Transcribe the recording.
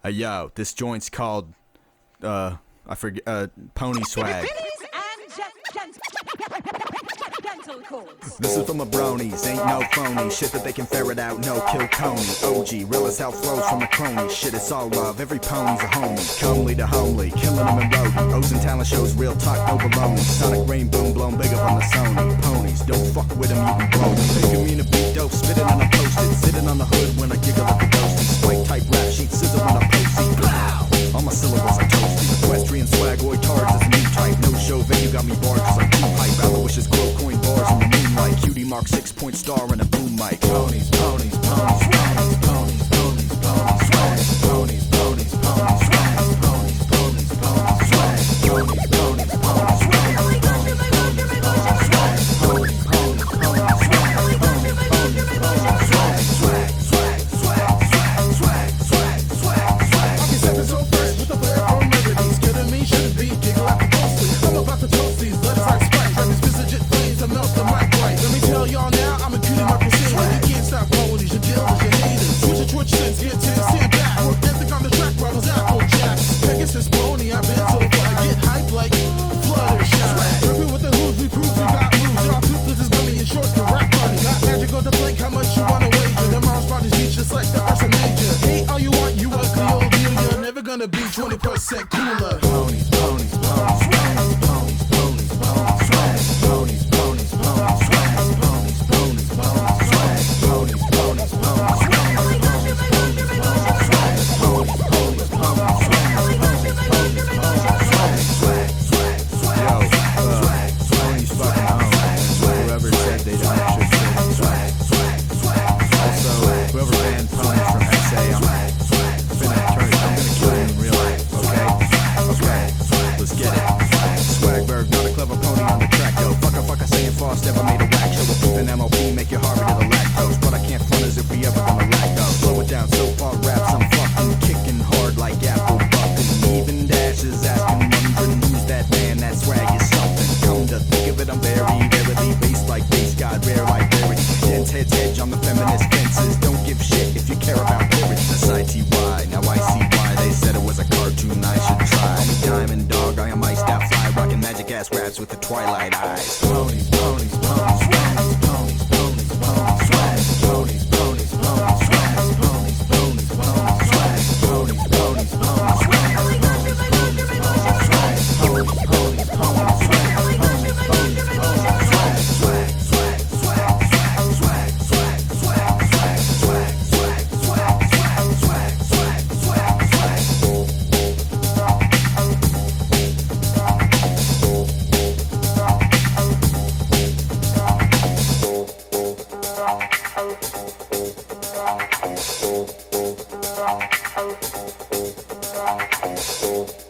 Yo, this joint's called, I forget, Pony Swag. This is from the bronies, ain't no phony shit that they can ferret out, no kill Coney. OG, real as hell flows from the crony. Shit, it's all love, every pony's a homie. Comely to homely, killing them in rodent. O's and talent shows, real talk, no baloney. Sonic rain boom, blown big up on the Sony. Ponies, don't fuck with them, you can blow them. Making me to beat dope, spitting on a post-it. Sitting on the hood when I giggle at the ghosty. Spike type rap sheet, scissor on a postie. Blow! All my syllables are toasty. Equestrian swagoid tards is a new type. No show venue got me barred cause I'm too hype. Aloysius glow coin bars in the moonlight. Cutie mark 6-point star and a boom mic. Ponies, ponies, ponies, ponies, ponies, ponies, ponies, swag. Ponies, ponies, ponies, swag. Ponies, ponies, ponies, swag. Ponies, ponies, ponies, swag. Gonna be 20% cooler. Ponies, ponies, ponies, swag. Ponies, ponies, ponies, swag. Ponies, ponies, ponies, swag. Ponies, ponies, ponies, swag. Ponies, ponies, ponies, swag. Never made a whack show with beef and MLP, make you harder to the lactose. But I can't front as if we ever gonna lack those. Slow it down so far, raps I'm fucking kicking hard like apple buffin'. Even dashes asking, wondering who's that man, that swag is something. Come to think of it, I'm very rarely bass like bass god, rare like rarity. Dense heads hedge on the feminist fences. Don't give shit if you care about lyrics. That's ITY, now I see why they said it was a cartoon I should try. Call me Diamond Dog, I am iced out fly, rocking magic ass raps with the twilight eyes.